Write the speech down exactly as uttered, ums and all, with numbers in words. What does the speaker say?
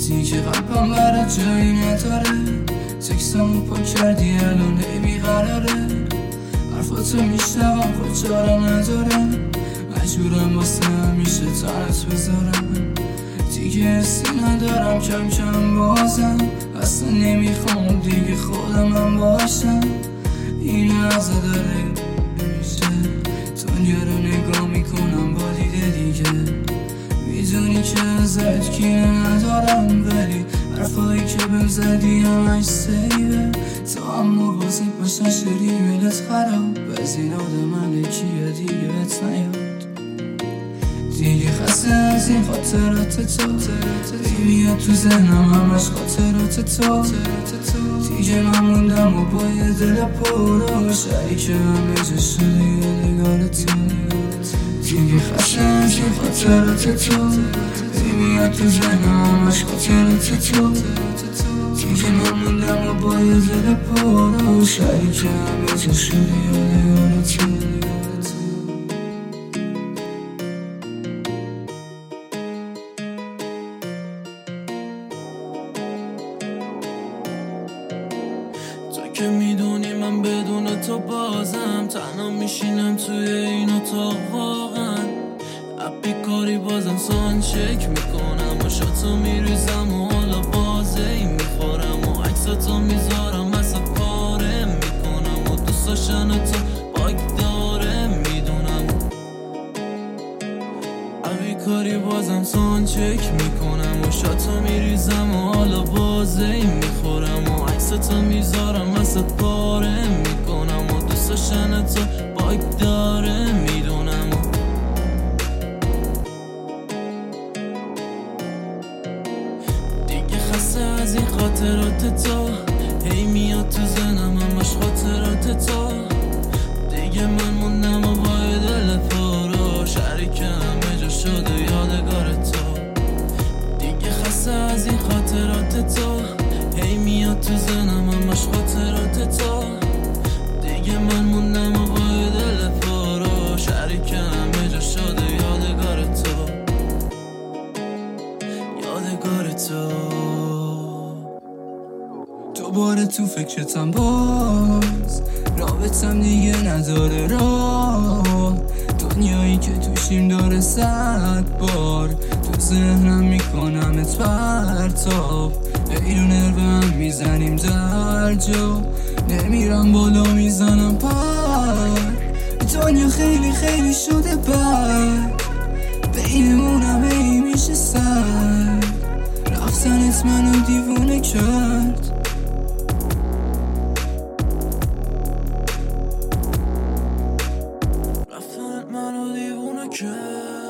دیگه قلبم برات جایی نداره، تکسامو پا کردی الان هی بیقراره، حرفاتو میشنوم خود چاره ندارم، مجبورم واسه همیشه تنت بذارم. دیگه حسی ندارم کم کم بازم، اصلا نمیخوام دیگه خودمم باشم. این لحظه داره میشه دنیا رو نگاه میکنم با دیده دیگه، میدونی که ازت کینه ندارم، ولی حرفایی که بهم زدی همش سیبه، تو اما بازی باشن شری میلت خراب، از این آدم کیه دیگه بهت نیاد. دیگه خسته از این خاطرات تو، میاد تو ذهنم همش خاطرات تو. دیگه من موندم و با یه دل پر شریک همه جا شده یادگار تو. دیگه خسته از این خاطرات تو، میاد تو ذهنم همش خاطرات تو. دیگه من موندم و با یه دل پر شریک همه جا شده یادگار تو. که میدونی من بدون تو بازم تنها میشینم توی این اتاق، واقعا اپی کاری بازم سان چک میکنم و شاتو میریزم و حالا بازه ای میخورم و عکساتو میذارم ازت پاره میکنم و دوست داشتن تو باگ داره میدونم. اپی کاری بازم سان چک میکنم و شاتو میریزم و حالا بازه ای میخورم و عکساتو میذارم ازت پاره میکنم و دوست داشتن تو باگ داره میدونم. دیگه خسته از این خاطرات تو، هی میاد تو ذهنم همش خاطرات تو. دیگه من موندم و با دل پر شریک همه جا شده یادگار تو. دیگه خسته از این خاطرات تو، هی میاد تو ذهنم همش خاطرات تو. دیگه من موندم و با دل پر شریک همه جا شده یادگار تو، یادگار تو. دوباره تو فکرتم باز، رابطم دیگه نداره راه، دنیایی که توشیم داره صد بار تو ذهنم میکنمت پرتاب. ای رو نرم میزنیم در جا، نمیرم بالا میزنم پر. دنیا خیلی خیلی شده بر، بینمونم ای میشه سر. رفتنت منو دیوونه کرد، رفتنت منو دیوونه کرد.